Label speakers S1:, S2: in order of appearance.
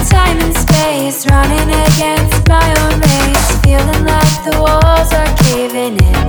S1: time and space, running against my own race, feeling like the walls are caving in.